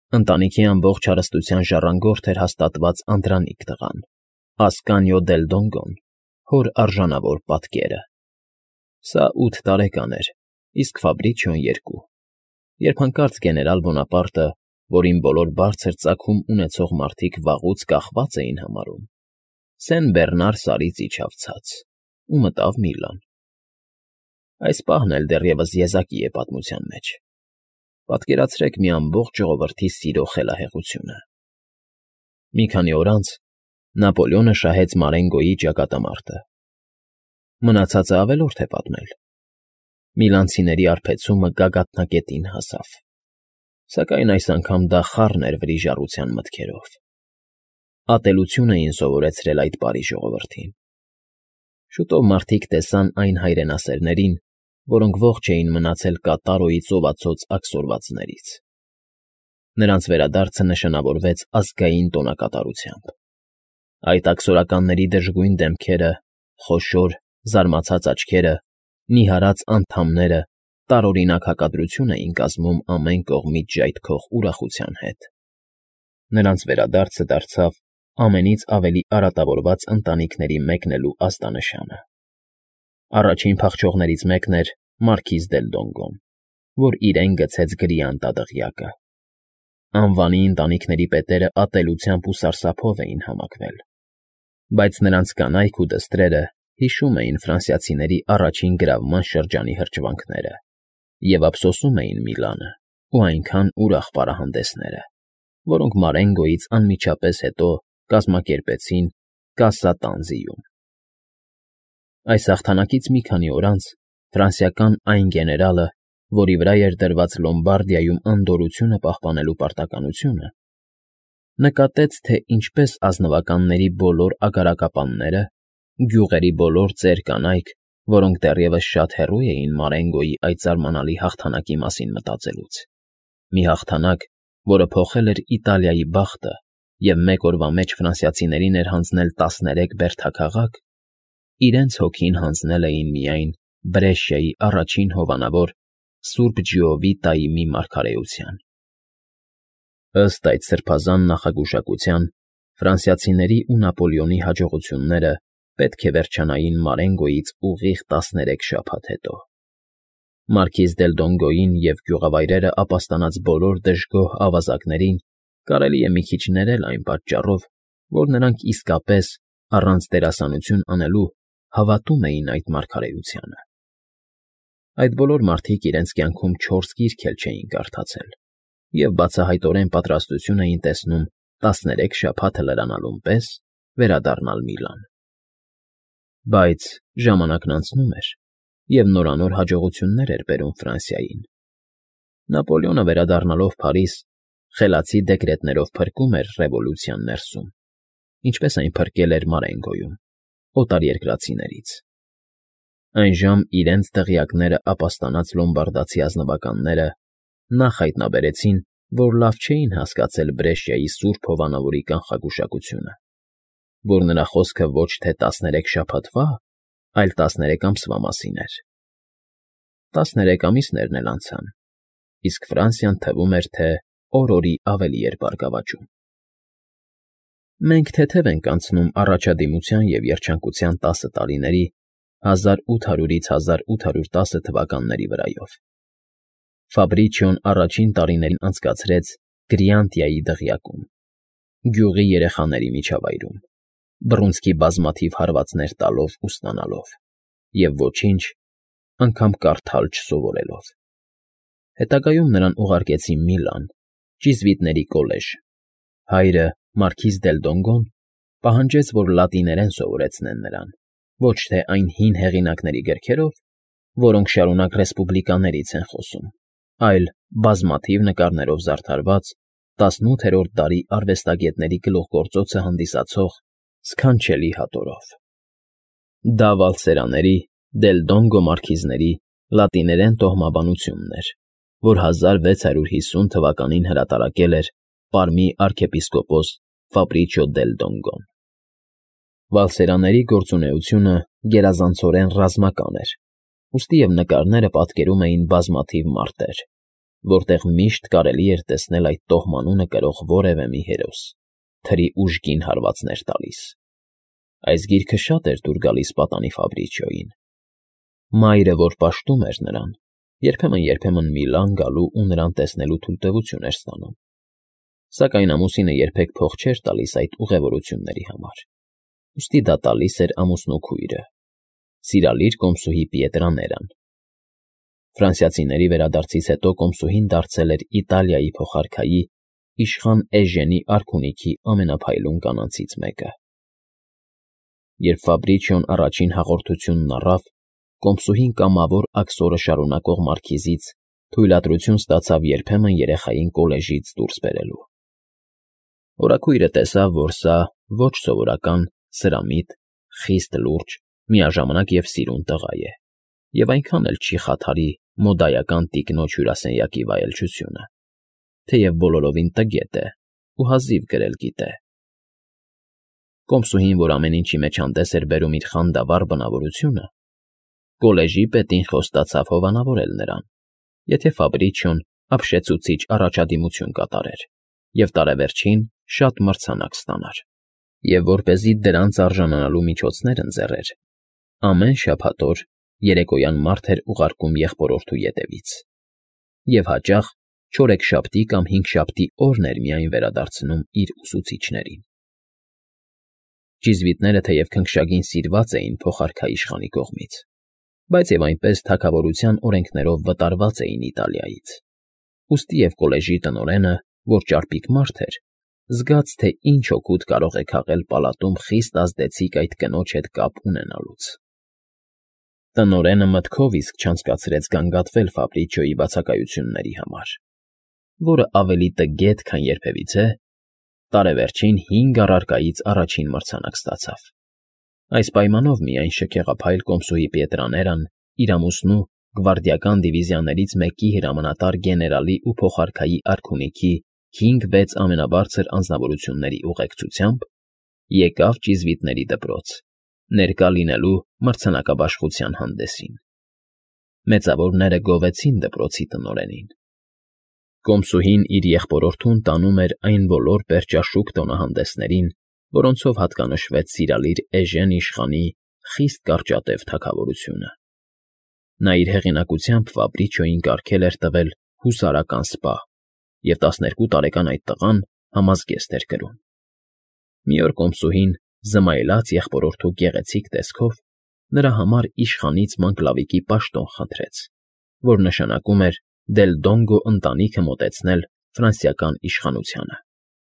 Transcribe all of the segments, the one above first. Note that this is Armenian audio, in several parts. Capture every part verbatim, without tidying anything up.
Ընտանիքի ամբողջ հարստության ժառանգորդ էր հաստատված Անդրանիկ տղան, Ասկանիո դել Դոնգոն, հոր արժանավոր պատկերը։ Սա ութ տարեկան էր, իսկ Ֆաբրիչիոն երկու, երբ հանկարծ գեներալ Բոնապարտը, որին բոլոր բարձր ծագում ունեցող մարդիկ վաղուց կախված էին համարում, Սեն֊Բեռնար սարից իջավ ցած ու մտավ Միլան։ Այս պահն էլ դեռևս եզակի է պատմության մեջ։ Պատկերացրեք մի ամբողջ ժողովրդի սիրո խելահեղությունը։ Մի քանի օր անց Նապոլեոնը շահեց Մարենգոյի ճակատամարտը։ Մնացածը ավելորդ է պատմել։ Միլանցիների արբեցումը գագաթնակետին հասավ, սակայն այս անգամ դա խառն էր վրիժառության մտքերով։ Ատելություն էին սովորեցրել այդ բարի ժողովրդին։ Շուտով մարդիկ տեսան այն հայրենասերներին, որոնք ողջ էին մնացել Կատարոյի ծովածոց աքսորվածներից։ Նրանց վերադարձը նշանավորվեց ազգային տոնակատարությամբ։ Այդ աքսորականների դժգույն դեմքերը, խոշոր, զարմացած աչքերը, նիհարած անդամները տարօրինակ հակադրություն էին կազմում ամեն կողմից ժայթքող ուրախության հետ։ Նրանց վերադարձը դարձավ ամենից ավելի արատավորված ընտանիքների մեկնելու ազդանշանը։ Առաջին փախչողներից մեկն էր մարքիզ դել Դոնգոն, որ իրեն գցեց գրի անտադղյակը։ Անվանի ընտանիքների պետերը ատելությամբ ու սարսափով էին համակվել, բայց նրանց կանայք ու դստրերը հիշում էին ֆրանսիացիների առաջին գրավման շրջանի հրճվանքները և ափսոսում էին Միլանը ու այնքան ուրախ պարահանդեսները, որոնք Մարենգոյից անմիջապես հետո կազմակերպեցին Կասա Տանզիում։ Այս հաղթանակից մի քանի օր անց ֆրանսիական այն գեներալը, որի վրա էր դրված Լոմբարդիայում անդորրությունը պահպանելու պարտականությունը, նկատեց, թե ինչպես ազնվականների բոլոր ագարակապանները, գյուղերի բոլոր ծեր կանայք, որոնք դեռևս շատ հեռու էին Մարենգոյի այդ զարմանալի հաղթանակի մասին մտածելուց, մի հաղթանակ, որը փոխել էր Իտալիայի բախտը և մեկ օրվա մեջ ֆրանսիացիներին էր հանձնել տասներեք բերդաքաղաք, իրենց հոգին հանձնել էին միայն Բրեշիայի առաջին հովանավոր Սուրբ Ջիովիտայի մի մարգարեության։ Ըստ այդ սրբազան նախագուշակության, ֆրանսիացիների ու Նապոլեոնի հաջողությունները պետք է վերջանային Մարենգոյից ուղիղ տասներեք շաբաթ հետո։ Մարքիզ դել Դոնգոյին և գյուղավայրերը ապաստանած բոլոր դժգոհ ավազակներին կարելի է մի քիչ ներել այն պատճառով, որ նրանք իսկապես, առանց դերասանություն անելու, հավատում էին այդ մարգարեությանը։ Այդ բոլոր մարդիկ իրենց կյանքում չորս գիրք էլ չէին կարդացել և բացահայտորեն պատրաստություն էին տեսնում տասներեք շաբաթը լրանալուն պես վերադառնալ Միլան։ Բայց ժամանակն անցնում էր, և նորանոր հաջողություններ էր բերում Ֆրանսիային։ Նապոլեոնը վերադառնալով Փարիզ, խելացի դեկրետներով փրկում էր ռևոլյուցիան ներսում, ինչպես այն փրկել էր Մարենգոյում, օտարերկրացիներից։ Այնժամ իրենց տեղյակները ապաստանած լոմբարդացի ազնվականները նախ հայտնաբերեցին, որ լավ չէին հասկացել Բրեշիայի Սուրբ Հովանավորի կանխագուշակությունը, որ նրա խոսքը ոչ թե տասներեք շաբաթվա, այլ տասներեք ամսվա մասին էր։ Տասներեք ամիսներն էլ անցան, իսկ Ֆրանսիան թվում էր, թե օր֊օրի ավելի էր բարգավաճում։ Մենք թեթև ենք անցնում առաջադիմության և երջանկության տասը տարիների հազար ութ հարյուրից հազար ութ հարյուր տասը թվականների վրայով։ Ֆաբրիչիոն առաջին տարիներին անցկացրեց Գրիանտիայի դղյակում, գյուղի երեխաների միջավայրում, բռունցքի բազմաթիվ հարվածներ տալով ու ստանալով, և ոչինչ, անգամ կարդալ չսովորելով։ Հետագայում նրան ուղարկեցին Միլան, ճիզվիտների կոլեժ։ Հայրը՝ մարքիզ դել Դոնգոն, պահանջեց, որ լատիներեն սովորեցնեն նրան, ոչ թե այն հին հեղինակների գրքերով, որոնք շարունակ ռեսպուբլիկաներից են խոսում, այլ բազմաթիվ նկարներով զարդարված տասնութերորդ դարի արվեստագետների գլուխգործոցը հանդիսացող սքանչելի հատորով։ Դա վալսերաների, դել Դոնգո մարքիզների լատիներեն տոհմաբանությունն էր, որ հազար վեց հարյուր հիսուն թվականին հրատարակել էր Պարմի արքեպիսկոպոս Ֆաբրիչիո դել Դոնգոն։ Վալսերաների գործունեությունը գերազանցորեն ռազմական էր, ուստի և նկարները պատկերում էին բազմաթիվ մարտեր, որտեղ միշտ կարելի էր տեսնել այդ տոհմանունը կրող որևէ մի հերոս, թրի ուժգին հարվածներ տալիս։ Այս գիրքը շատ էր դուր գալիս պատանի Ֆաբրիչիոյին։ Մայրը, որ պաշտում էր նրան, երբեմն֊երբեմն Միլան գալու ու նրան տեսնելու թույլտվություն էր ստանում, սակայն ամուսինը երբեք փող չէր տալիս այդ ուղևորությունների համար, ուստի դա տալիս էր ամուսնու քույրը, սիրալիր կոմսուհի Պիետրաներան։ Ֆրանսիացիների վերադարձից հետո կոմսուհին դարձել էր Իտալիայի փոխարքայի իշխան Էժենի արքունիքի ամենափայլուն կանանցից մեկը։ Երբ Ֆաբրիչիոն առաջին հաղորդությունն առավ, կոմսուհին կամավոր աքսորը շարունակող մարքիզից թույլատրություն ստացավ երբեմն երեխային կոլեժից դուրս բերելու։ Օրաքույրը տեսավ, որ սա ոչ սովորական, սրամիտ, խիստ լուրջ, միաժամանակ և սիրուն տղա է, և այնքան էլ չի խաթարի մոդայական տիկնոջ հյուրասենյակի վայելչությունը, թեև բոլորովին տգետ է ու հազիվ գրել գիտե։ Կոմսուհին, որ ամեն ինչի մեջ հանդես էր բերում իր խանդավառ բնավորությունը, կոլեժի պետին խոստացավ հովանավորել նրան, եթե Ֆաբրիչիոն ապշեցուցիչ առաջադիմություն կատարեր և տարեվերջին շատ մրցանակ ստանար, և որպեսզի դրանց արժանանալու միջոցներ ընձեռեր, ամեն շաբաթ օր երեկոյան մարդ էր ուղարկում եղբորորդու ետևից, և հաճախ չորեքշաբթի կամ հինգշաբթի օրն էր միայն վերադարձնում իր ուսուցիչներին։ Ճիզվիտները թեև քնքշագին սիրված էին փոխարքայիշխանի կողմից, բայց և այնպես թագավորության օրենքներով վտարված էին Իտալիայից, ուստի և կոլեժի տնօրենը, որ ճարպիկ մարդ էր, զգաց, թե ինչ օգուտ կարող է քաղել պալատում խիստ ազդեցիկ այդ կնոջ հետ կապ ունենալուց։ Տնօրենը մտքով իսկ չանցկացրեց գանգատվել Ֆաբրիչիոյի բացակայությունների համար, որը ավելի տգետ, քան երբևիցե, տարեվերջին հինգ առարկայից առաջին մրցանակ ստացավ։ Այս պայմանով միայն շքեղափայլ կոմսուհի Պիետրաներան իր ամուսնու գվարդիական դիվիզիաներից մեկի հրամանատար գեներալի ու փոխարքայի արքունիքի հինգ֊վեց ամենաբարձր անձնավորությունների ուղեկցությամբ եկավ ճիզվիտների դպրոց, ներկա լինելու մրցանակաբաշխության հանդեսին։ Մեծավորները գովեցին դպրոցի տնօրենին։ Կոմսուհին իր եղբորորդուն տանում էր այն բոլոր պերճաշուք տոնահանդեսներին, որոնցով հատկանշվեց սիրալիր Էժեն իշխանի խիստ կարճատև թագավորությունը։ Նա իր հեղինակությամբ Ֆաբրիչիոյին կարգել էր տվել հուսարական սպա, և տասներկու տարեկան այդ տղան համազգեստ էր կրում։ Մի օր կոմսուհին, զմայլած եղբորորդու գեղեցիկ տեսքով, նրա համար իշխանից մանկլավիկի պաշտոն խնդրեց, որ նշանակում էր Դել Դոնգո ընտանիքը մոտեցնել ֆրանսիական իշխանությանը։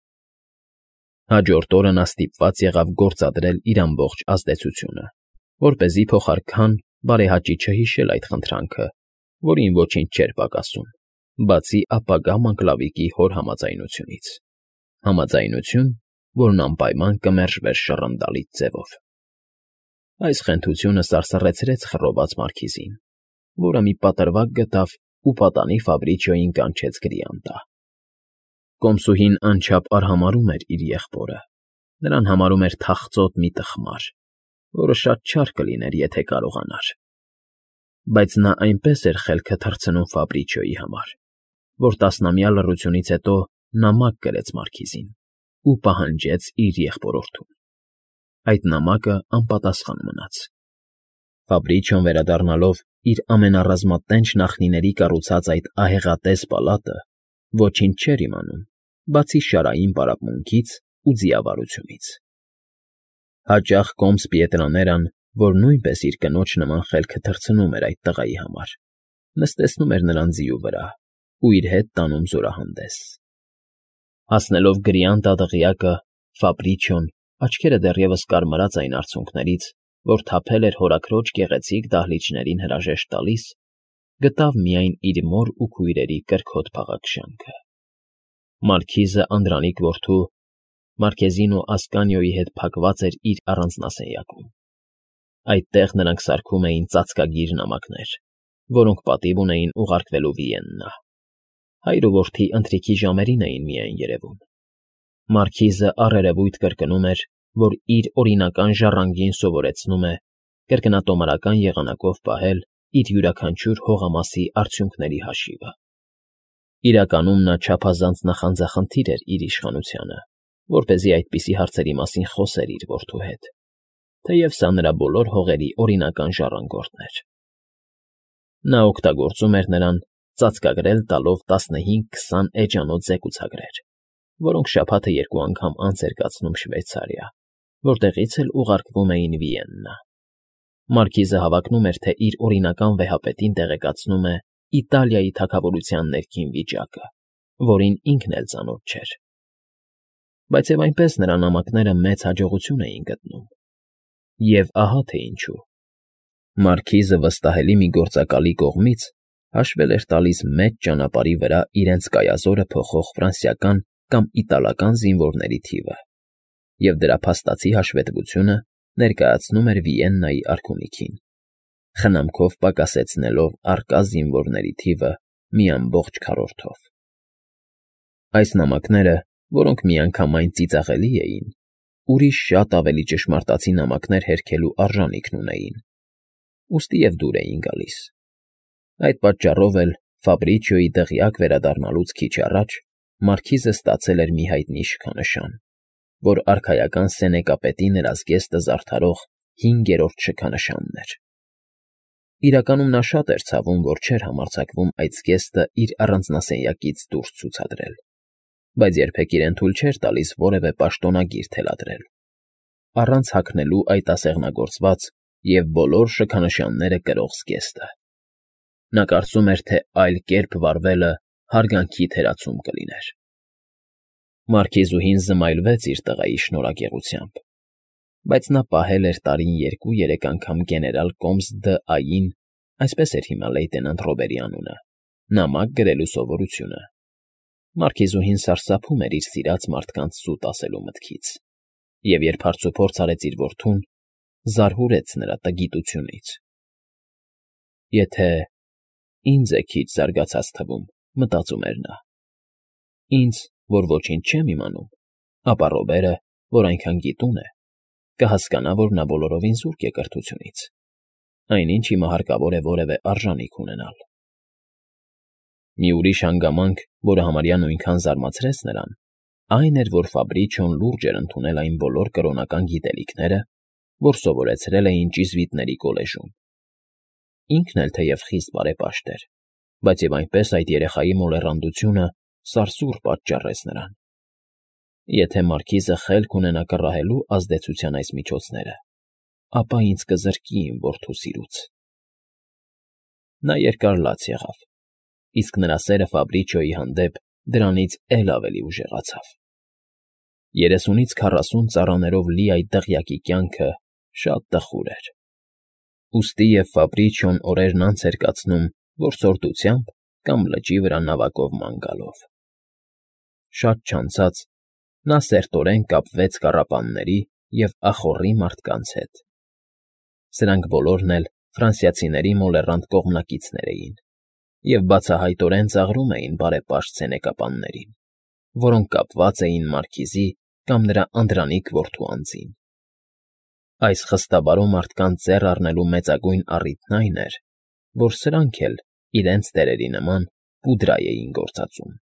Հաջորդ օրը նա ստիպված եղավ գործադրել իր ամբողջ ազդեցությունը, որպեսզի փոխարքան բարեհաճի չհիշել այդ խնդրանքը, որին ոչինչ չէր պակասում, բացի ապագա մանկլավիկի հոր համաձայնությունից, համաձայնություն, որն անպայման կմերժվեր շռնդալից ձևով։ Այս խենթությունը սարսռեցրեց խռոված մարքիզին, որը մի պատրվակ գտավ ու պատանի Ֆաբրիչիոյին կանչեց գրիան տա։ Կոմսուհին անչափ արհամարհում էր իր եղբորը, նրան համարում էր թախծոտ մի տխմար, որը շատ չար կլիներ, եթե կարողանար։ Բայց նա այնպես էր խելքը թռցնում Ֆաբրիչիոյի համար, որ տասնամյա լռությունից հետո նամակ գրեց մարքիզին ու պահանջեց իր եղբորորդուն։ Այդ նամակը անպատասխան մնաց։ Ֆաբրիչիոն վերադառնալով իր ամենառազմատենչ նախնիների կառուցած այդ ահեղատես պալատը ոչինչ չէր իմանում, բացի շարային պարապմունքից ու ձիավարությունից։ Հաճախ կոմս Պիետրաներան, որ նույնպես իր կնոջ նման խելքը թռցնում էր այդ տղայի համար, նստեցնում էր նրան ձիու վրա ու իր հետ տանում զորահանդես։ Հասնելով գրիան տա դղյակը, Ֆաբրիչիոն, աչքերը դեռևս կարմրած այն արցունքներից, որ թափել էր հորաքրոջ գեղեցիկ դահլիճներին հրաժեշտ տալիս, գտավ միայն իր մոր ու քույրերի կրքոտ փաղաքշանքը։ Մարքիզը անդրանիկ որդու Մարքեզինո Ասկանիոյի հետ փակված էր իր առանձնասենյակում։ Այդտեղ նրանք սարքում էին ծածկագիր նամակներ, որոնք պատիվ ունեին ուղարկվելու Վիեննա։ Հայր ու որդի ընթրիքի ժամերին էին միայն երևում։ Մարքիզը առերևույթ կրկնում էր, որ իր օրինական ժառանգին սովորեցնում է կրկնատոմարական եղանակով պահել իր յուրաքանչյուր հողամասի արդյունքների հաշիվը։ Իրականում նա չափազանց նախանձախնդիր էր իր իշխանությանը, որպեսզի այդպիսի հարցերի մասին խոսեր իր որդու հետ, թեև սա նրա բոլոր հողերի օրինական ժառանգորդն էր։ Նա օգտագործում էր նրան ծածկագրել տալով տասնհինգ֊քսան էջանոց զեկուցագրեր, որոնք շաբաթը երկու անգամ անց էր կացնում Շվեյցարիա, որտեղից էլ ուղարկվում էին Վիեննա։ Մարքիզը հավակնում էր, թե իր օրինական վեհապետին տեղեկացնում է Իտալիայի թագավորության ներքին վիճակը, որին ինքն էլ ծանոթ չէր։ Բայց և այնպես նրա նամակները մեծ հաջողություն էին գտնում։ Եվ ահա թե ինչու։ Մարքիզը վստահելի մի գործակալի կողմից հաշվել էր տալիս մեծ ճանապարհի վրա իրենց կայազորը փոխող ֆրանսիական կամ իտալական զինվորների թիվը, և դրա փաստացի հաշվետվությունը ներկայացնում էր Վիեննայի արքունիքին, խնամքով պակասեցնելով առկա զինվորների թիվը մի ամբողջ քառորդով։ Այս նամակները, որոնք միանգամայն ծիծաղելի էին, ուրիշ շատ ավելի ճշմարտացի նամակներ հերքելու արժանիքն ունեին, ուստի և դուր էին գալիս։ Այդ պատճառով էլ Ֆաբրիչիոյի դղյակ վերադառնալուց քիչ առաջ մարքիզը ստացել էր մի հայտնի շքանշան, որ արքայական սենեկապետի նրա զգեստը զարդարող հինգերորդ շքանշանն էր։ Իրականում նա շատ էր ցավում, որ չէր համարձակվում այդ զգեստը իր առանձնասենյակից դուրս ցուցադրել, բայց երբեք իրեն թույլ չէր տալիս որևէ պաշտոնագիր թելադրել, առանց հագնելու այդ ասեղնագործված և բոլոր շքանշանները կրող զգեստը։ Նա կարծում էր, թե այլ կերպ վարվելը հարգանքի թերացում կլիներ։ Մարքիզուհին զմայլվեց իր տղայի շնորհակեղությամբ, բայց նա պահել էր տարին երկու֊երեք անգամ գեներալ Կոմս դ'Ային (այսպես էր հիմա լեյտենանտ Ռոբերի անունը) նամակ գրելու սովորությունը։ Մարքիզուհին սարսափում էր իր սիրած մարդկանց սուտ ասելու մտքից, և երբ հարցուփորձ արեց իր որդուն, զարհուրեց նրա տգիտությունից։ «Եթե ինձ է քիչ զարգացած թվում,֊ մտածում էր նա,֊ ինձ, որ ոչինչ չեմ իմանում, ապա Ռոբերը, որ այնքան գիտուն է, կհասկանա, որ նա բոլորովին զուրկ է կրթությունից, այնինչ հիմա հարկավոր է որևէ արժանիք ունենալ»։ Մի ուրիշ հանգամանք, որը համարյա նույնքան զարմացրեց նրան, այն էր, որ Ֆաբրիչիոն լուրջ էր ընդունել այն բոլոր կրոնական գիտելիքները, որ սովորեցրել էին ճիզվիտների կոլեժում։ Ինքն էլ թեև խիստ բարեպաշտ էր, բայց և այնպես այդ երեխայի մոլեռանդությունը սարսուռ պատճառեց նրան։ Եթե մարքիզը խելք ունենա կռահելու ազդեցության այս միջոցները, ապա ինձ կզրկի իմ որդու սիրուց։ Նա երկար լաց եղավ, իսկ նրա սերը Ֆաբրիչիոյի հանդեպ դրանից էլ ավելի ուժեղացավ։ Երեսունից քառասուն ծառաներով լի այդ դղյակի կյանքը շատ տխուր էր, ուստի և Ֆաբրիչիոն օրերն անց էր կացնում որսորդությամբ կամ լճի վրա նավակով ման գալով։ Շատ չանցած նա սերտորեն կապվեց կառապանների և ախոռի մարդկանց հետ։ Սրանք բոլորն էլ ֆրանսիացիների մոլեռանդ կողմնակիցներ էին և բացահայտորեն ծաղրում էին բարեպաշտ սենեկապաններին, որոնք կապված էին մարքիզի կամ նրա անդրանիկ որդու անձին։ Այս խստաբարո մարդկանց ձեռ առնելու մեծագույն առիթն այն էր, որ սրանք էլ, իրենց տերերի նման, պուդրա էին գործածում։